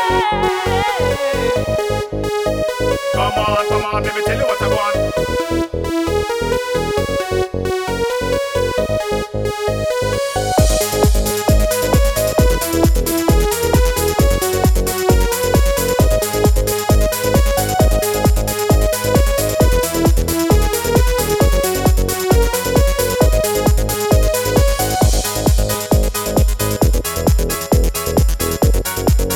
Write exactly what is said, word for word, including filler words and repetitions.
Come on, come on, let me tell you what I want.